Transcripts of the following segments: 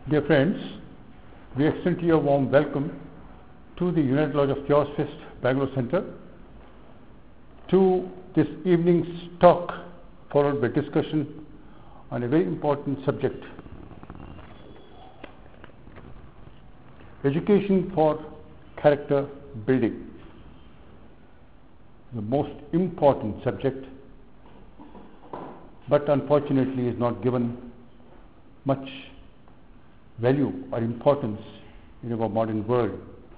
Dear friends, we extend to you a warm welcome to the United Lodge of Theosophist, Bangalore Center, to this evening's talk followed by discussion on a very important subject: education for character building. The most important subject, but unfortunately is not given much value or importance in our modern world.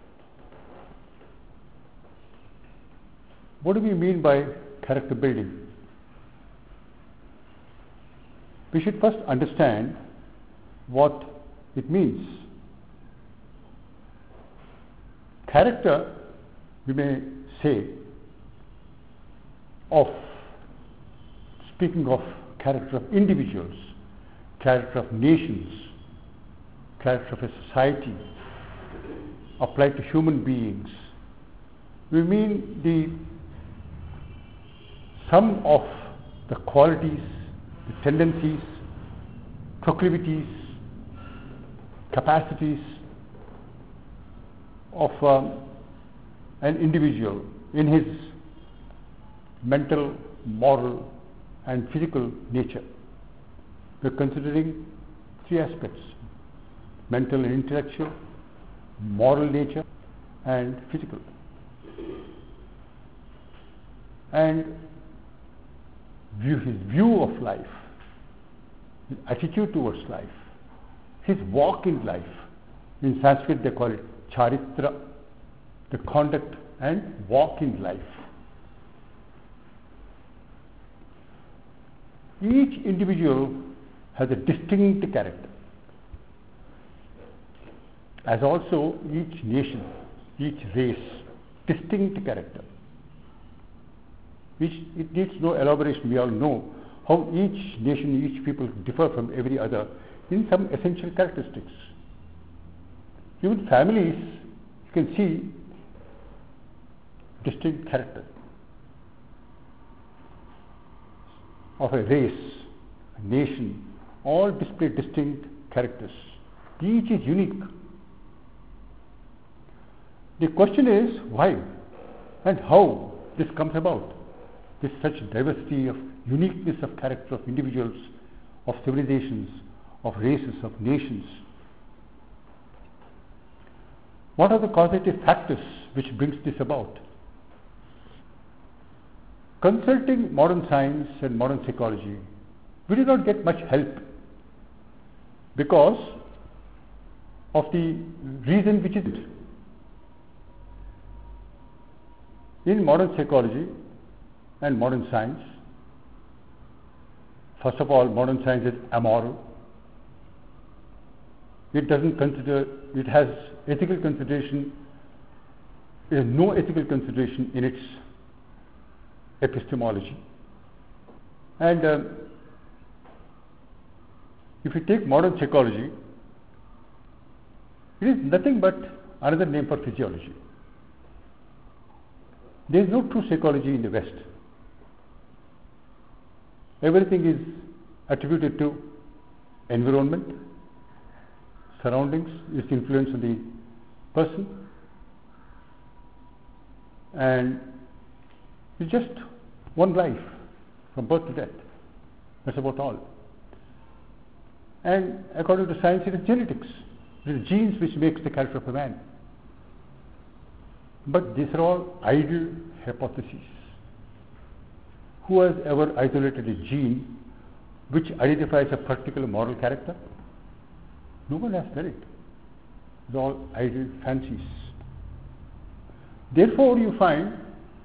What do we mean by character building? We should first understand what it means. Character, we may say, speaking of character of individuals, character of nations, character of a society, applied to human beings, we mean the sum of the qualities, the tendencies, proclivities, capacities of an individual in his mental, moral and physical nature. We are considering three aspects: mental and intellectual, moral nature and physical. And his view of life, his attitude towards life, his walk in life. In Sanskrit they call it charitra, the conduct and walk in life. Each individual has a distinct character, as also each nation, each race, distinct character. It needs no elaboration. We all know how each nation, each people differ from every other in some essential characteristics. Even families, you can see distinct character of a race, a nation, all display distinct characters. Each is unique. The question is why and how this comes about, this such diversity of uniqueness of character of individuals, of civilizations, of races, of nations. What are the causative factors which brings this about? Consulting modern science and modern psychology, we do not get much help because of the reason which is it. In modern psychology and modern science, first of all, modern science is amoral. It doesn't consider, it has ethical consideration, it has no ethical consideration in its epistemology. And if you take modern psychology, it is nothing but another name for physiology. There is no true psychology in the West. Everything is attributed to environment, surroundings, its influence on the person, and it's just one life from birth to death. That's about all. And according to science, it is genetics. It is genes which makes the character of a man. But these are all idle hypotheses. Who has ever isolated a gene which identifies a particular moral character? No one has done it. It's all idle fancies. Therefore, you find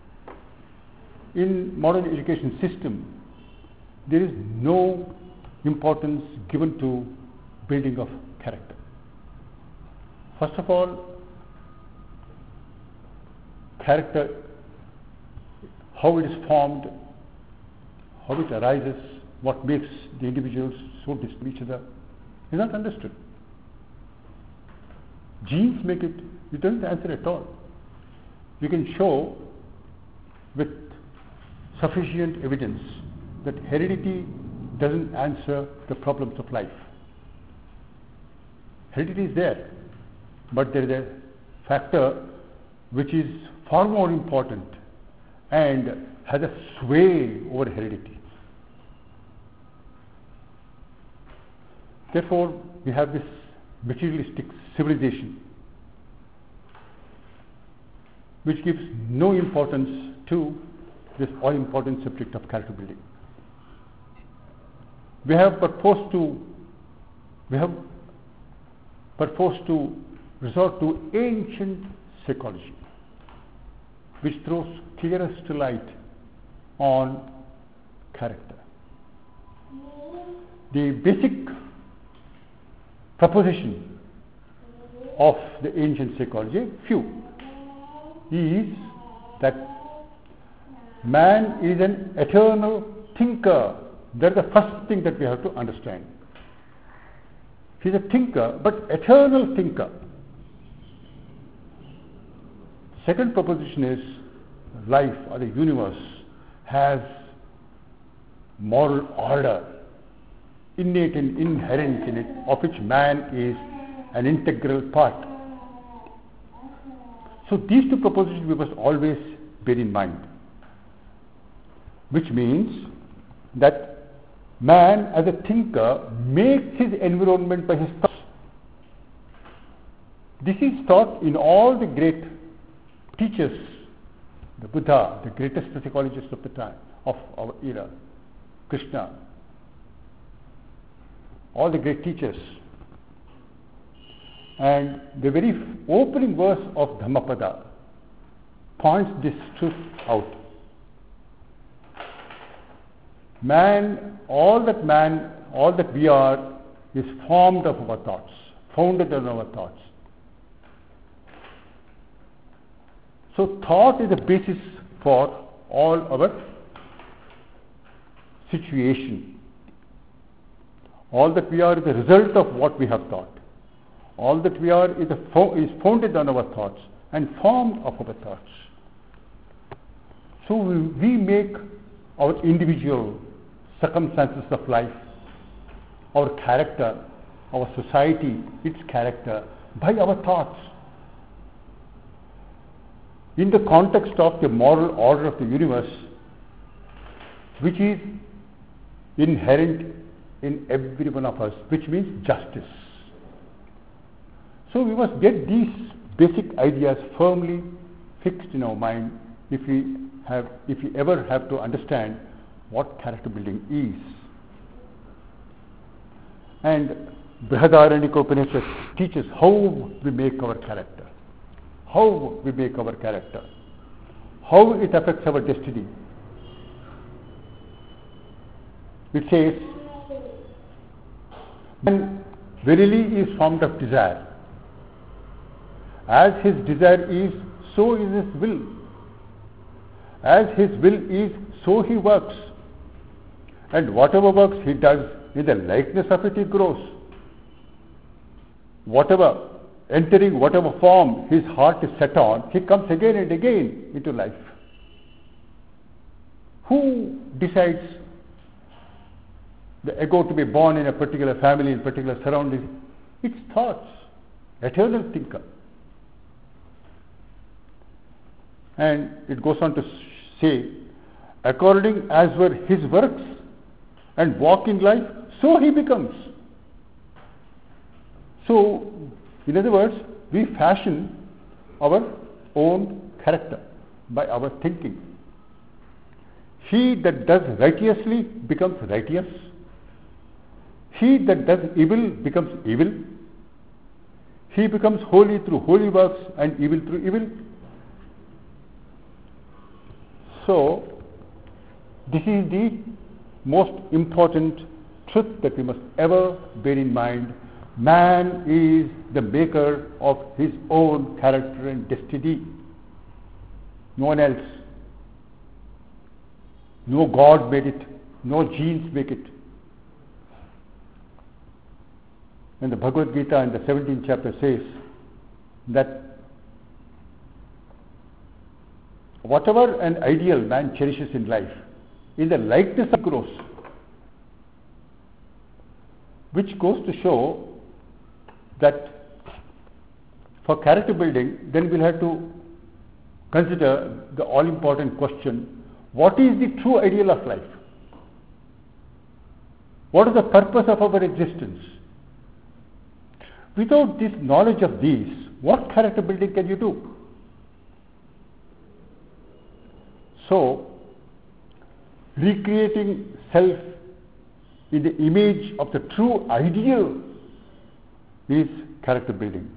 in modern education system, there is no importance given to building of character. First of all, character, how it is formed, how it arises, what makes the individuals so distant from each other, is not understood. Genes make it, it doesn't answer at all. You can show with sufficient evidence that heredity doesn't answer the problems of life. Heredity is there, but there is a factor which is far more important and has a sway over heredity. Therefore, we have this materialistic civilization which gives no importance to this all-important subject of character building. We have purposed to resort to ancient psychology, which throws clearest light on character. The basic proposition of the ancient psychology, is that man is an eternal thinker. That is the first thing that we have to understand. He is a thinker, but eternal thinker. Second proposition is life or the universe has moral order, innate and inherent in it, of which man is an integral part. So these two propositions we must always bear in mind, which means that man as a thinker makes his environment by his thoughts. This is taught in all the great teachers, the Buddha, the greatest psychologist of the time, of our era, Krishna, all the great teachers. And the very opening verse of Dhammapada points this truth out. All that we are is formed of our thoughts, founded on our thoughts. So thought is the basis for all our situation. All that we are is the result of what we have thought. All that we are is founded on our thoughts and formed of our thoughts. So we make our individual circumstances of life, our character, our society, its character, by our thoughts. In the context of the moral order of the universe, which is inherent in every one of us, which means justice. So we must get these basic ideas firmly fixed in our mind if we ever have to understand what character building is. And Brihadaranyaka Upanishad teaches how we make our character, how it affects our destiny. It says, man verily is formed of desire. As his desire is, so is his will. As his will is, so he works. And whatever works he does, in the likeness of it he grows. Entering whatever form his heart is set on, he comes again and again into life. Who decides the ego to be born in a particular family, in particular surroundings? It's thoughts, eternal thinker. And it goes on to say, according as were his works and walk in life, so he becomes. So, in other words, we fashion our own character by our thinking. He that does righteously becomes righteous. He that does evil becomes evil. He becomes holy through holy works and evil through evil. So, this is the most important truth that we must ever bear in mind. Man is the maker of his own character and destiny. No one else. No God made it. No genes make it. And the Bhagavad Gita in the 17th chapter says that whatever an ideal man cherishes in life, in the likeness of grows, which goes to show that for character building, then we'll have to consider the all-important question: what is the true ideal of life? What is the purpose of our existence? Without this knowledge of these, what character building can you do? So, recreating self in the image of the true ideal is character building.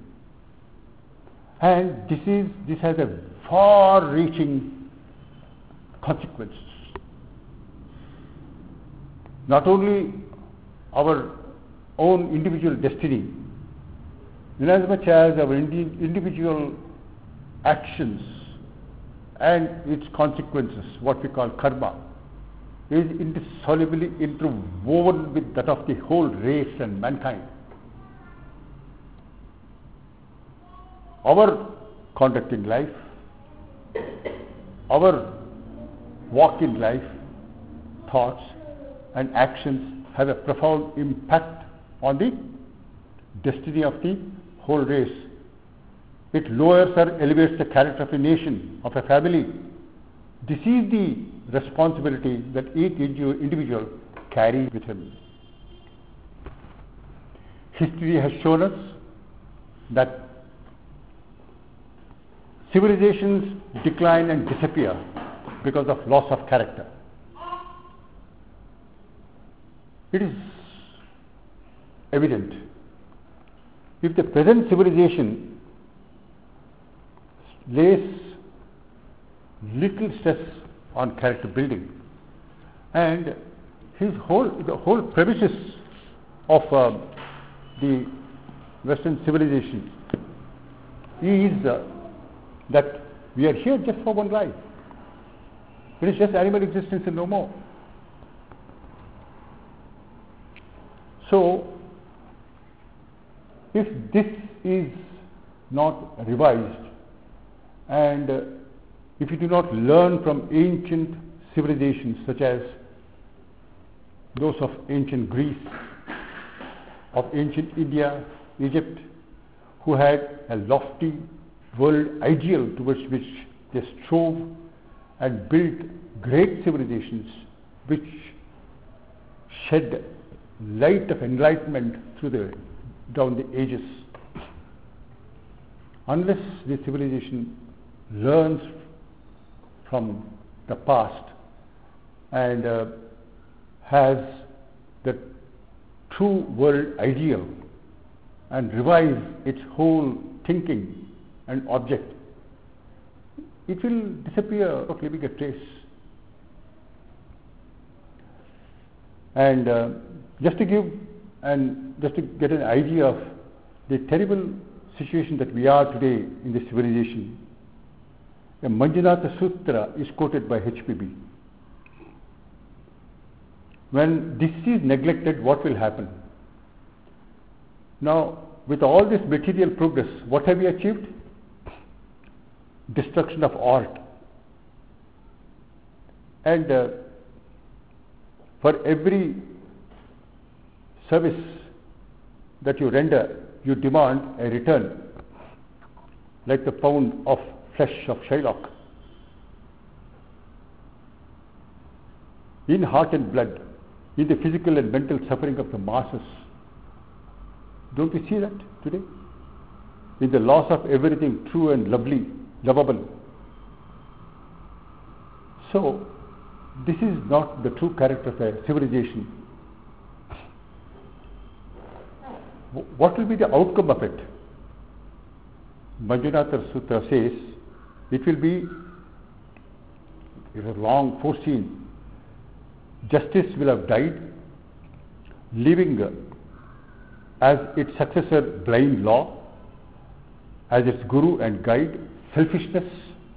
And this has a far-reaching consequences. Not only our own individual destiny, inasmuch as our individual actions and its consequences, what we call karma, is indissolubly interwoven with that of the whole race and mankind. Our conduct in life, our walk in life, thoughts and actions have a profound impact on the destiny of the whole race. It lowers or elevates the character of a nation, of a family. This is the responsibility that each individual carries with him. History has shown us that civilizations decline and disappear because of loss of character. It is evident. If the present civilization lays little stress on character building, and the whole premises of the Western civilization is that we are here just for one life. It is just animal existence and no more. So, if this is not revised, and if you do not learn from ancient civilizations such as those of ancient Greece, of ancient India, Egypt, who had a lofty world ideal towards which they strove and built great civilizations which shed light of enlightenment down the ages. Unless the civilization learns from the past and has the true world ideal and revise its whole thinking and object, it will disappear of leaving a trace. And just to get an idea of the terrible situation that we are today in this civilization, the Manjunatha Sutra is quoted by H.P.B. When this is neglected, what will happen? Now, with all this material progress, what have we achieved? Destruction of art. And for every service that you render, you demand a return, like the pound of flesh of Shylock. In heart and blood, in the physical and mental suffering of the masses. Don't we see that today? In the loss of everything true and lovely, lovable. So, this is not the true character of a civilization. What will be the outcome of it? Manjunatha Sutra says, it will be, it is long foreseen, justice will have died, leaving as its successor blind law, as its guru and guide selfishness,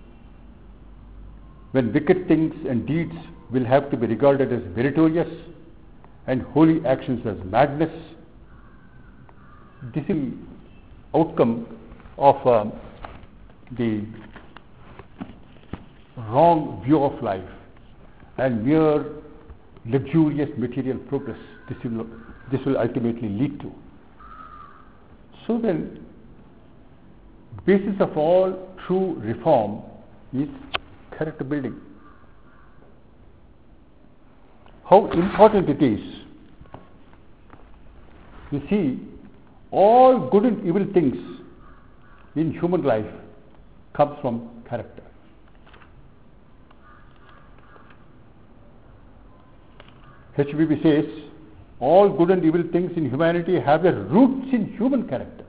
when wicked things and deeds will have to be regarded as meritorious and holy actions as madness. This is the outcome of the wrong view of life and mere luxurious material progress this will ultimately lead to. So then, basis of all true reform is character building. How important it is. You see, all good and evil things in human life comes from character. HBB says, all good and evil things in humanity have their roots in human character.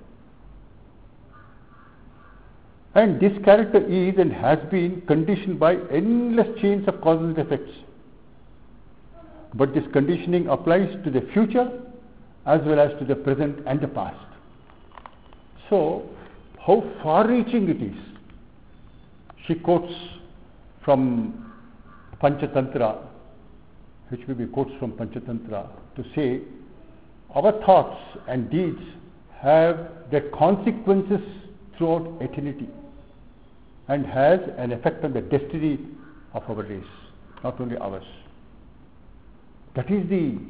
And this character is and has been conditioned by endless chains of causes and effects. But this conditioning applies to the future as well as to the present and the past. So, how far-reaching it is. She quotes from Panchatantra, HBB quotes from Panchatantra to say, our thoughts and deeds have their consequences throughout eternity and has an effect on the destiny of our race, not only ours. That is the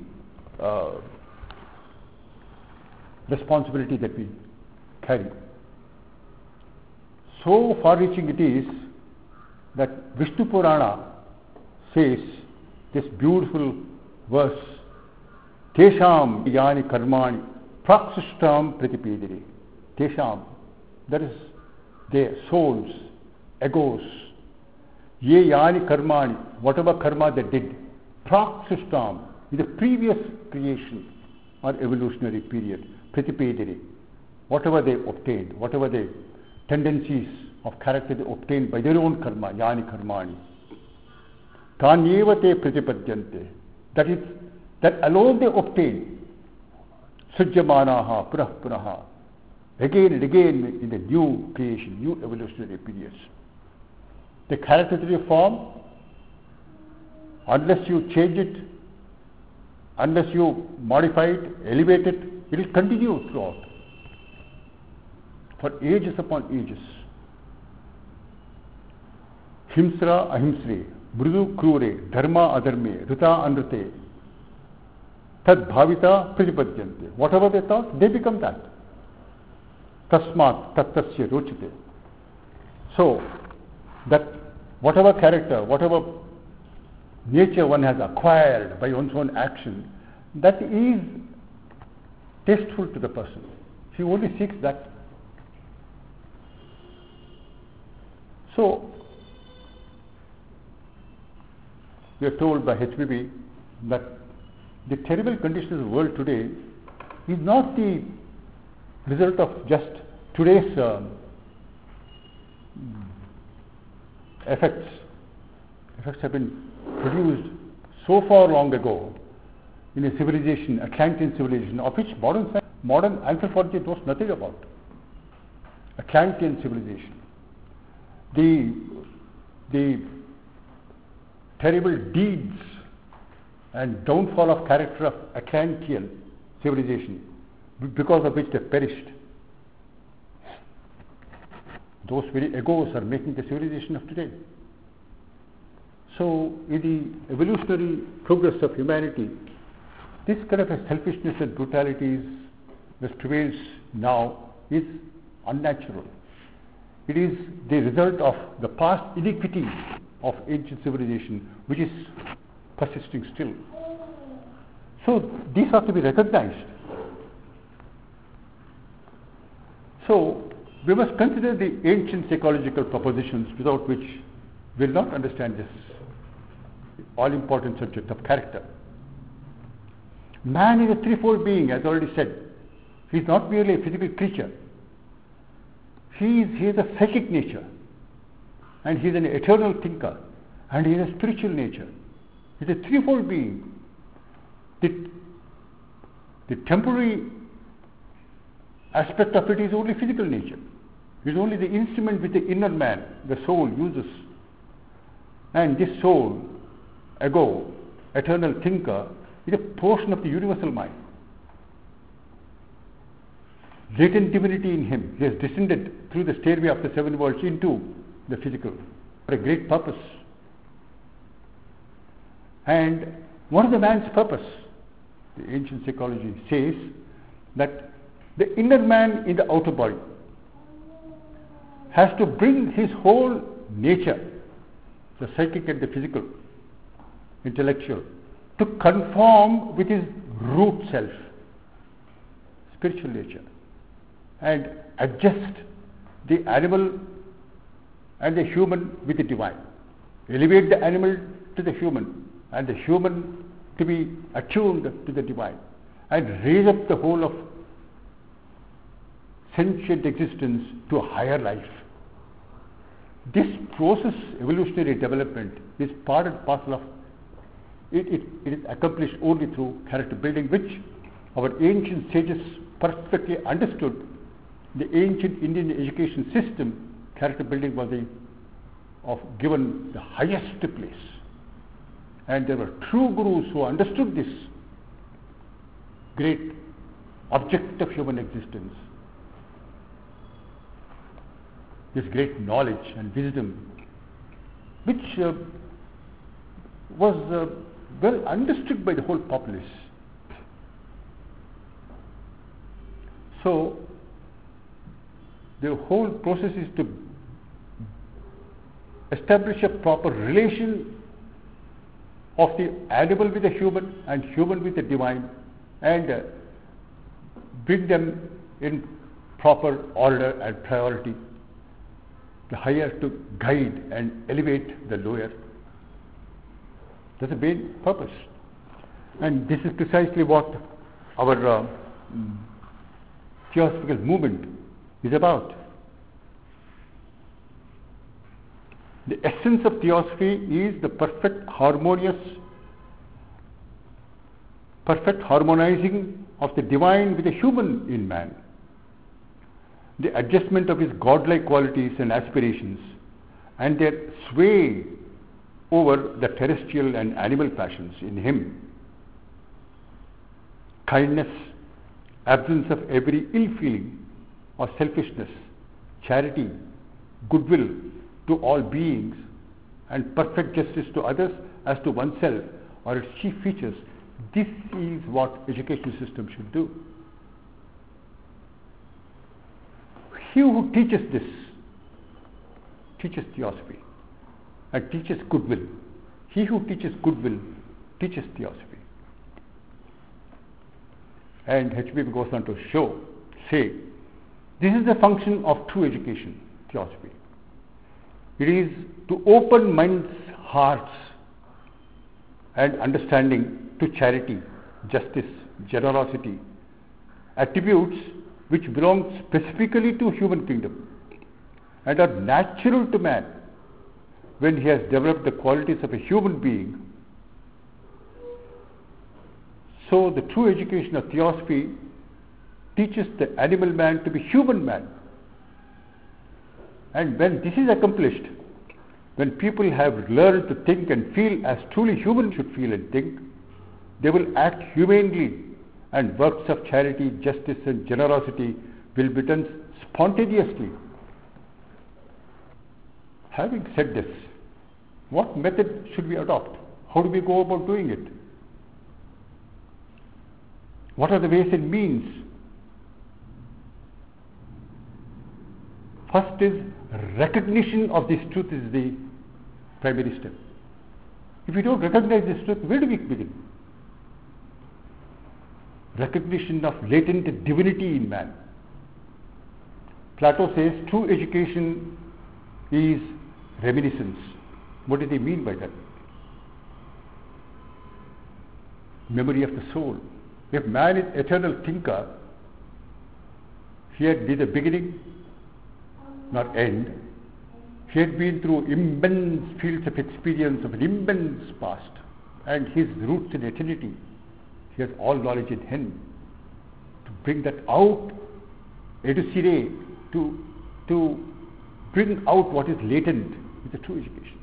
responsibility that we carry. So far-reaching it is that Vishnu Purana says this beautiful verse, Tesham yani karmani praksishtam pratipedire. Tesham, that is their souls, egos, ye yani karmani, whatever karma they did, praksishtam, in the previous creation or evolutionary period, pratipedire, whatever they obtained, whatever the tendencies of character they obtained by their own karma, yani karmani. Tanyeva te pratipadyante. That is, that alone they obtain. Sujjamanaha purah puraha. Again and again in the new creation, new evolutionary periods. The character that you form, unless you change it, unless you modify it, elevate it, it will continue throughout. For ages upon ages. Himsra ahimsre. Mrudu krure, dharma adharme, rita anrute, tad bhavita pratipadyante. Whatever they thought, they become that. Tasmat tattasya rochite. So, that whatever character, whatever nature one has acquired by one's own action, that is tasteful to the person. He only seeks that. So, we are told by HBB that the terrible conditions of the world today is not the result of just today's effects. Effects have been produced so far long ago in a civilization, Atlantean civilization, of which modern anthropology knows nothing about. Atlantean civilization. The terrible deeds and downfall of character of Atlantean civilization, because of which they perished. Those very egos are making the civilization of today. So, in the evolutionary progress of humanity, this kind of a selfishness and brutalities that prevails now is unnatural. It is the result of the past iniquity of ancient civilization, which is persisting still. So these have to be recognized. So we must consider the ancient psychological propositions, without which we will not understand this all-important subject of character. Man is a threefold being, as already said. He is not merely a physical creature. He has a psychic nature. And he is an eternal thinker, and he has a spiritual nature. He is a threefold being. The temporary aspect of it is only physical nature. It is only the instrument which the inner man, the soul, uses. And this soul, ego, eternal thinker, is a portion of the universal mind. Latent divinity in him. He has descended through the stairway of the seven worlds into the physical for a great purpose. And what is the man's purpose? The ancient psychology says that the inner man in the outer body has to bring his whole nature, the psychic and the physical, intellectual, to conform with his root self, spiritual nature, and adjust the animal and the human with the divine. Elevate the animal to the human, and the human to be attuned to the divine, and raise up the whole of sentient existence to a higher life. This process, evolutionary development, is part and parcel of it is accomplished only through character building, which our ancient sages perfectly understood. The ancient Indian education system, character building was given the highest place. And there were true gurus who understood this great object of human existence, this great knowledge and wisdom, which was well understood by the whole populace. So, the whole process is to establish a proper relation of the animal with the human and human with the divine, and bring them in proper order and priority, the higher to guide and elevate the lower. That's the main purpose. And this is precisely what our theosophical movement is about. The essence of theosophy is the perfect harmonizing of the divine with the human in man, the adjustment of his godlike qualities and aspirations, and their sway over the terrestrial and animal passions in him. Kindness, absence of every ill feeling or selfishness, charity, goodwill to all beings, and perfect justice to others as to oneself are its chief features. This is what education system should do. He who teaches this teaches theosophy and teaches goodwill. He who teaches goodwill teaches theosophy. And HBB goes on to say, this is the function of true education, theosophy. It is to open men's hearts and understanding to charity, justice, generosity, attributes which belong specifically to human kingdom and are natural to man when he has developed the qualities of a human being. So the true education of theosophy teaches the animal man to be human man. And when this is accomplished, when people have learned to think and feel as truly humans should feel and think, they will act humanely, and works of charity, justice and generosity will be done spontaneously. Having said this, what method should we adopt? How do we go about doing it? What are the ways and means? First is recognition of this truth is the primary step. If we don't recognize this truth, where do we begin? Recognition of latent divinity in man. Plato says true education is reminiscence. What does he mean by that? Memory of the soul. If man is eternal thinker, he had neither beginning nor end. He had been through immense fields of experience of an immense past, and his roots in eternity. He has all knowledge in him. To bring that out, elucidate, to bring out what is latent is a true education.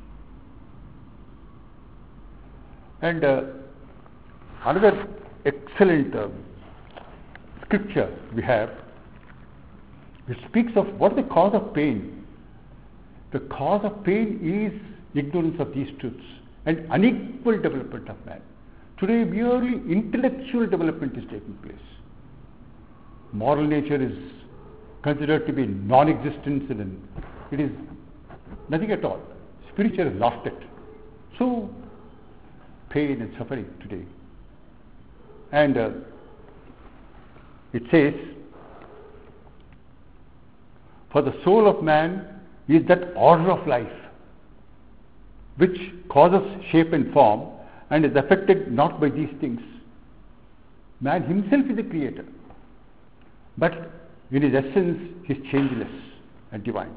And another excellent scripture we have, which speaks of what is the cause of pain. The cause of pain is ignorance of these truths and unequal development of man. Today merely intellectual development is taking place. moral nature is considered to be non-existent, and it is nothing at all. Spiritual has lost it. So, pain and suffering today. And it says, for the soul of man is that order of life which causes shape and form and is affected not by these things. Man himself is the creator, but in his essence he is changeless and divine.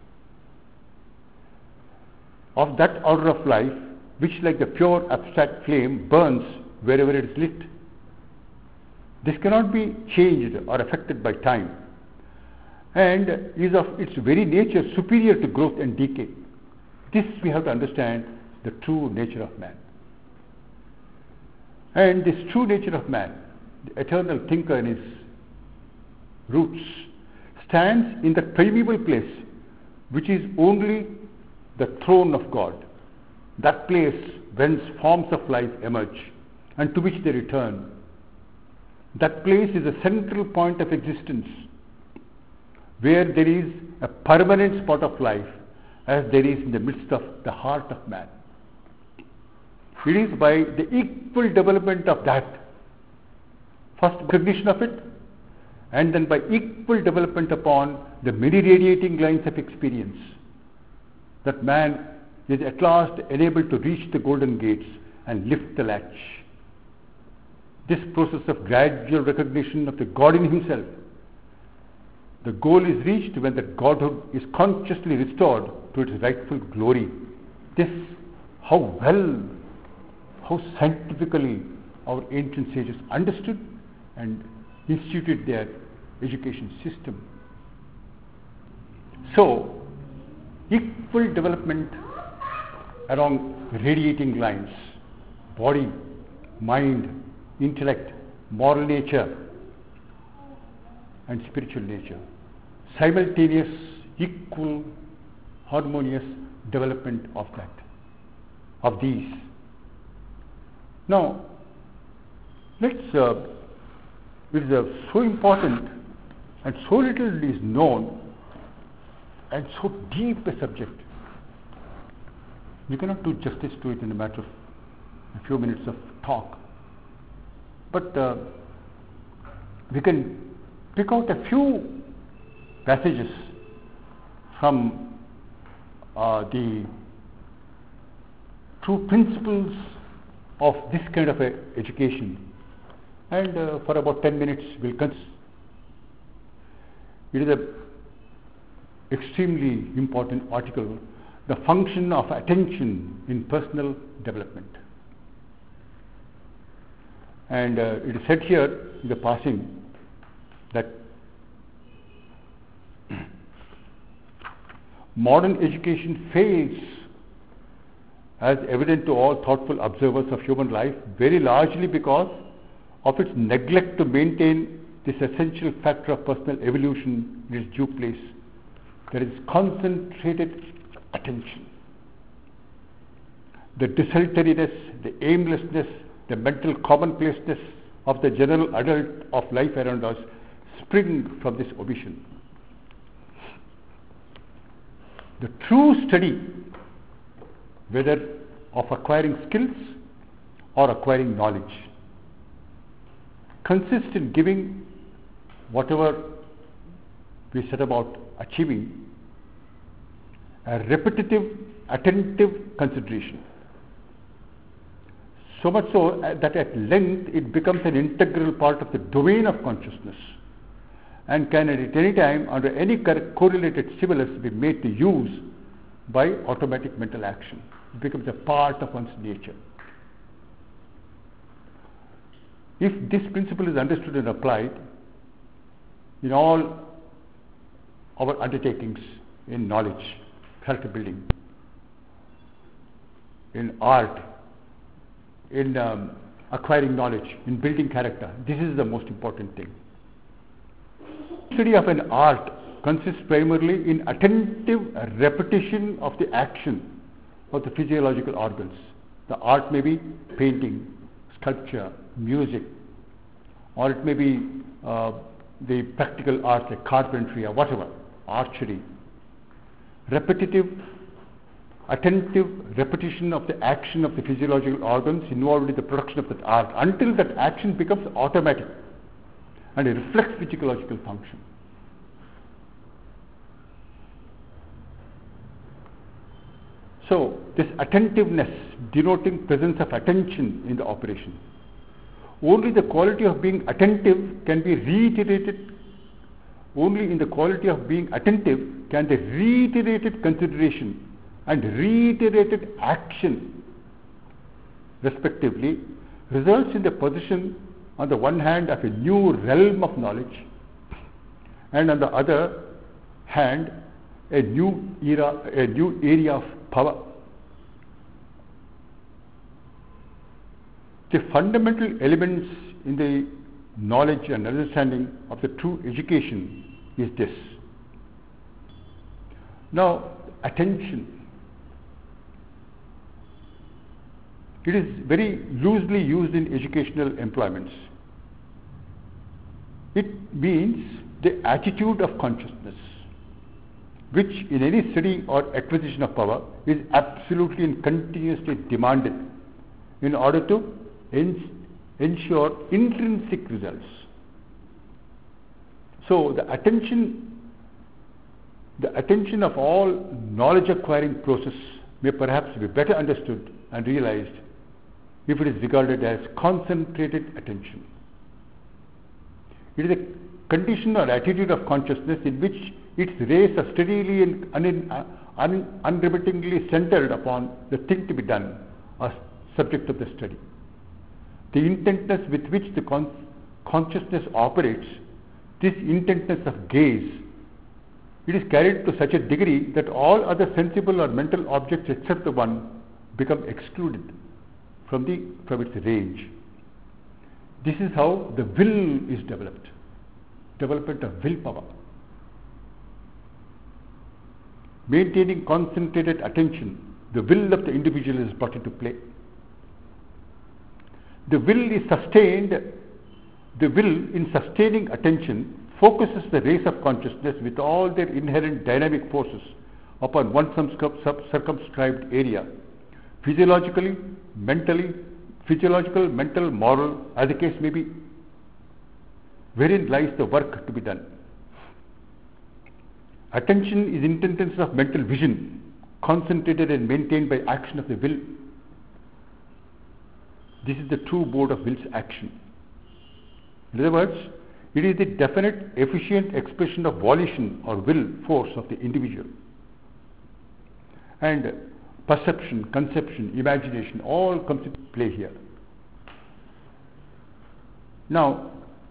Of that order of life which, like the pure abstract flame, burns wherever it is lit. This cannot be changed or affected by time, and is of its very nature superior to growth and decay. This we have to understand, the true nature of man. And this true nature of man, the eternal thinker in his roots, stands in that primeval place which is only the throne of God, that place whence forms of life emerge and to which they return. That place is a central point of existence where there is a permanent spot of life as there is in the midst of the heart of man. It is by the equal development of that, first recognition of it, and then by equal development upon the many radiating lines of experience, that man is at last enabled to reach the golden gates and lift the latch. This process of gradual recognition of the God in himself, the goal is reached when that Godhood is consciously restored to its rightful glory. This, how well, how scientifically our ancient sages understood and instituted their education system. So, equal development along radiating lines, body, mind, intellect, moral nature and spiritual nature, simultaneous, equal, harmonious development of that, of these. Now, it is so important and so little is known and so deep a subject. We cannot do justice to it in a matter of a few minutes of talk. But we can pick out a few passages from the true principles of this kind of a education, and for about 10 minutes we'll consider. It is an extremely important article, the function of attention in personal development. And it is said here in the passing that modern education fails, as evident to all thoughtful observers of human life, very largely because of its neglect to maintain this essential factor of personal evolution in its due place. There is concentrated attention. The desultoriness, the aimlessness, the mental commonplaceness of the general adult of life around us spring from this omission. The true study, whether of acquiring skills or acquiring knowledge, consists in giving whatever we set about achieving a repetitive, attentive consideration. So much so that at length it becomes an integral part of the domain of consciousness and can at any time, under any correlated stimulus, be made to use by automatic mental action. It becomes a part of one's nature. If this principle is understood and applied in all our undertakings in knowledge, character building, in art, in acquiring knowledge, in building character, this is the most important thing. Study of an art consists primarily in attentive repetition of the action of the physiological organs. The art may be painting, sculpture, music, or it may be the practical arts like carpentry or whatever, archery. Repetitive, attentive repetition of the action of the physiological organs involved in the production of that art until that action becomes automatic and it reflects physiological function. So, this attentiveness denoting presence of attention in the operation. Only the quality of being attentive can be reiterated. Only in the quality of being attentive can the reiterated consideration and reiterated action, respectively, results in the possession, on the one hand, of a new realm of knowledge, and on the other hand, a new area of power. The fundamental elements in the knowledge and understanding of the true education is this. Now, attention. It is very loosely used in educational employments. It means the attitude of consciousness, which in any study or acquisition of power is absolutely and continuously demanded in order to ensure intrinsic results. So the attention of all knowledge acquiring process may perhaps be better understood and realized if it is regarded as concentrated attention. It is a condition or attitude of consciousness in which its rays are steadily and unremittingly centered upon the thing to be done or subject of the study. The intentness with which the consciousness operates, this intentness of gaze, it is carried to such a degree that all other sensible or mental objects except the one become excluded from its range. This is how the will is developed, development of willpower. Maintaining concentrated attention, the will of the individual is brought into play. The will is sustained, the will in sustaining attention focuses the rays of consciousness with all their inherent dynamic forces upon one circumscribed area, physiological, mental, moral, as the case may be, wherein lies the work to be done. Attention is intentness of mental vision, concentrated and maintained by action of the will. This is the true mode of will's action. In other words, it is the definite, efficient expression of volition or will force of the individual. And perception, conception, imagination, all comes into play here. Now,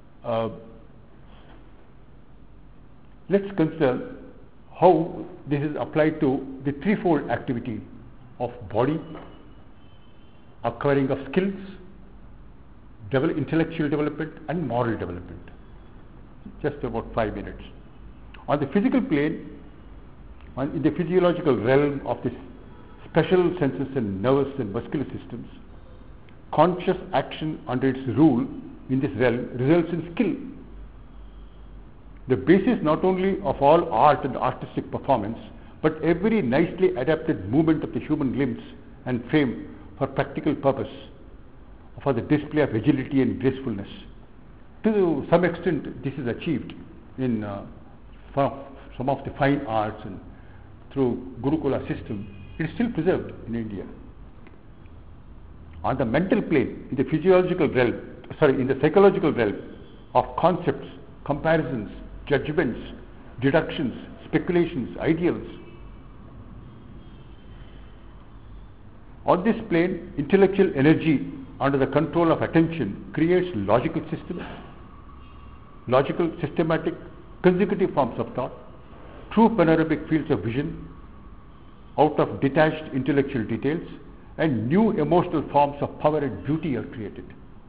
let's consider how this is applied to the threefold activity of body, acquiring of skills, intellectual development and moral development. Just about 5 minutes. On the physical plane, in the physiological realm of this special senses and nervous and muscular systems, conscious action under its rule in this realm results in skill. The basis not only of all art and artistic performance, but every nicely adapted movement of the human limbs and frame for practical purpose, for the display of agility and gracefulness. To some extent, this is achieved in some of the fine arts and through Gurukula system. It is still preserved in India. On the mental plane, in the psychological realm of concepts, comparisons, judgments, deductions, speculations, ideals. On this plane, intellectual energy under the control of attention creates logical systems, logical, systematic, consecutive forms of thought, true panoramic fields of vision out of detached intellectual details, and new emotional forms of power and beauty are created.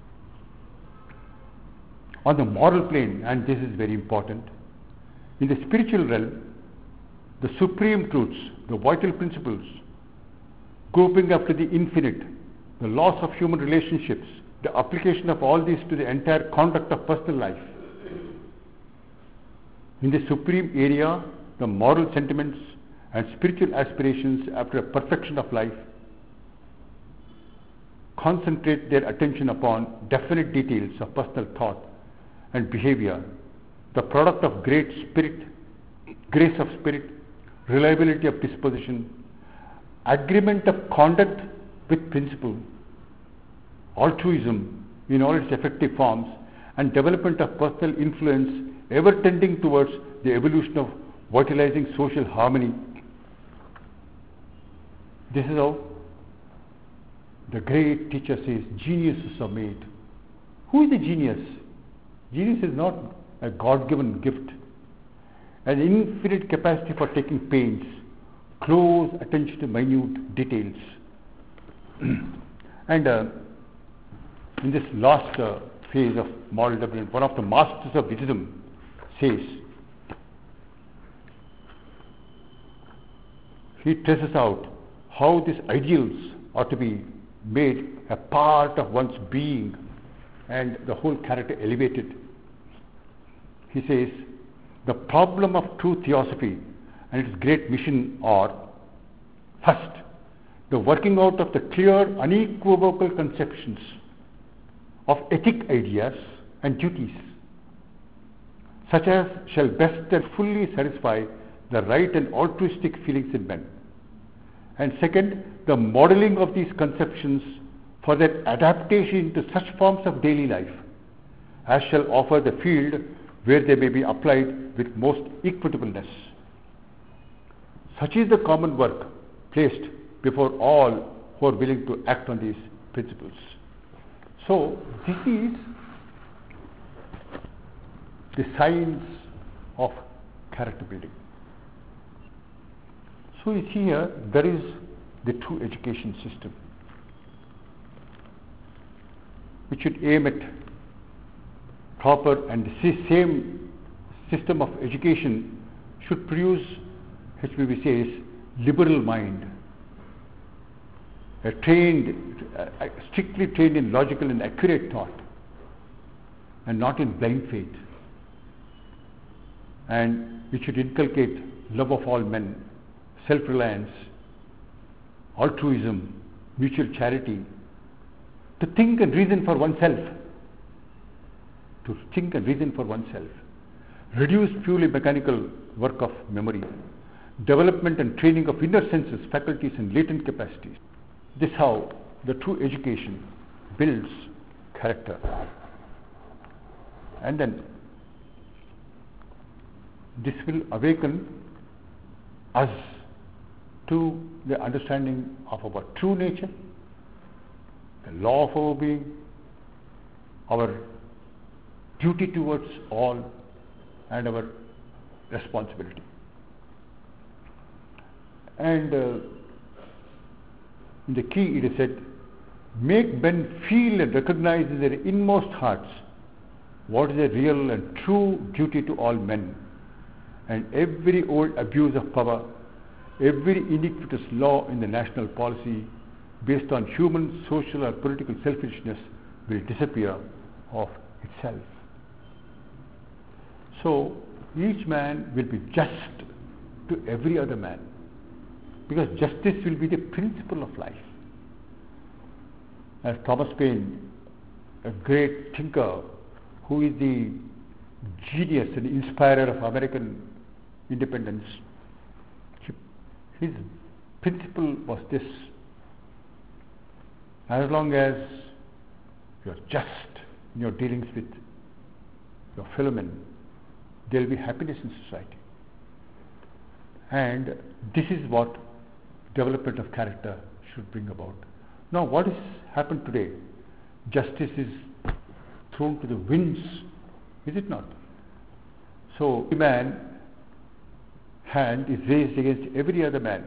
On the moral plane, and this is very important, in the spiritual realm, the supreme truths, the vital principles, groping after the infinite, the laws of human relationships, the application of all these to the entire conduct of personal life, In the supreme area, the moral sentiments and spiritual aspirations after a perfection of life concentrate their attention upon definite details of personal thought and behavior, the product of great spirit, grace of spirit, reliability of disposition, agreement of conduct with principle, altruism in all its effective forms, and development of personal influence ever tending towards the evolution of vitalizing social harmony. This is how the great teacher says geniuses are made. Who is a genius? Genius is not a God-given gift. An infinite capacity for taking pains, close attention to minute details. And in this last phase of moral development, one of the masters of wisdom says, he traces out how these ideals are to be made a part of one's being and the whole character elevated. He says, the problem of true theosophy and its great mission are, first, the working out of the clear, unequivocal conceptions of ethic ideas and duties, such as shall best and fully satisfy the right and altruistic feelings in men. And second, the modeling of these conceptions for their adaptation to such forms of daily life as shall offer the field where they may be applied with most equitableness. Such is the common work placed before all who are willing to act on these principles. So, this is the science of character building. So you see here, there is the true education system, which should aim at proper, and the same system of education should produce, HPB says, liberal mind, strictly trained in logical and accurate thought, and not in blind faith. And it should inculcate love of all men, self-reliance, altruism, mutual charity, to think and reason for oneself. To think and reason for oneself. Reduce purely mechanical work of memory. Development and training of inner senses, faculties and latent capacities. This is how the true education builds character. And then this will awaken us to the understanding of our true nature, the law of our being, our duty towards all, and our responsibility. And in the key it is said, make men feel and recognize in their inmost hearts what is a real and true duty to all men, and every old abuse of power, every iniquitous law in the national policy based on human, social or political selfishness will disappear of itself. So each man will be just to every other man, because justice will be the principle of life. As Thomas Paine, a great thinker who is the genius and inspirer of American independence, his principle was this: as long as you are just in your dealings with your fellow men, there will be happiness in society. And this is what development of character should bring about. Now, what has happened today? Justice is thrown to the winds, is it not? So, every man's hand is raised against every other man.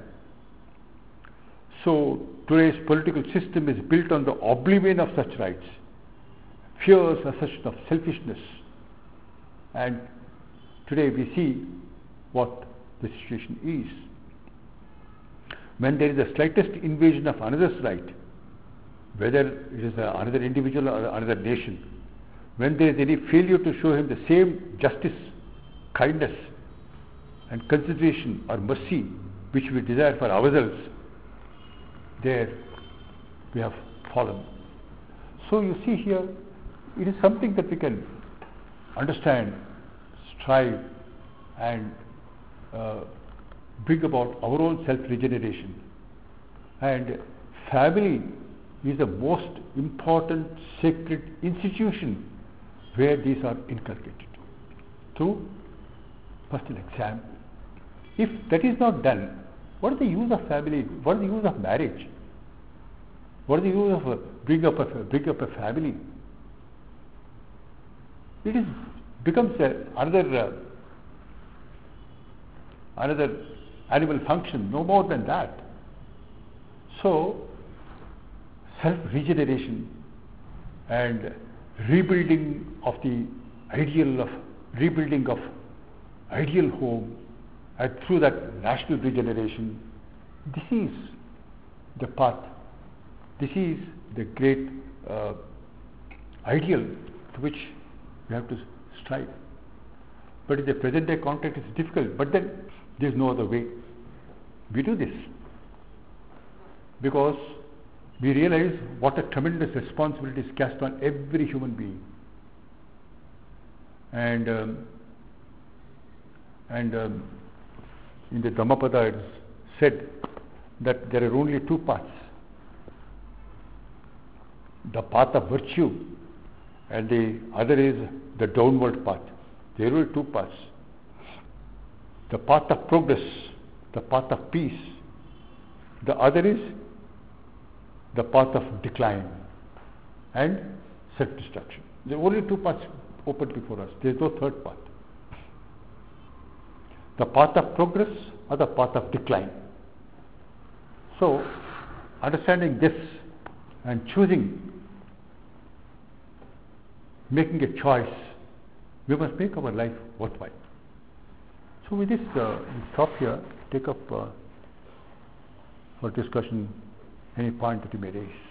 So, today's political system is built on the oblivion of such rights, fierce assertion of selfishness. And today we see what the situation is. When there is the slightest invasion of another's right, whether it is another individual or another nation, when there is any failure to show him the same justice kindness and consideration or mercy which we desire for ourselves, there we have fallen. So you see here, it is something that we can understand, strive, and bring about our own self-regeneration. And family is the most important sacred institution where these are inculcated through personal example. If that is not done, what is the use of family? What is the use of marriage? What is the use of bring up a family? It becomes another animal function, no more than that. So, self-regeneration and rebuilding of ideal home, and through that national regeneration, this is the path. This is the great ideal to which we have to strive. But in the present day context, it's difficult. But then there is no other way. We do this because we realize what a tremendous responsibility is cast on every human being. And in the Dhammapada it is said that there are only two paths: the path of virtue and the other is the downward path. There are only two paths: the path of progress, the path of peace. The other is the path of decline and self-destruction. There are only two paths open before us. There is no third path. The path of progress or the path of decline. So, understanding this and choosing, making a choice, we must make our life worthwhile. So with this, we stop here, take up for discussion any point that you may raise.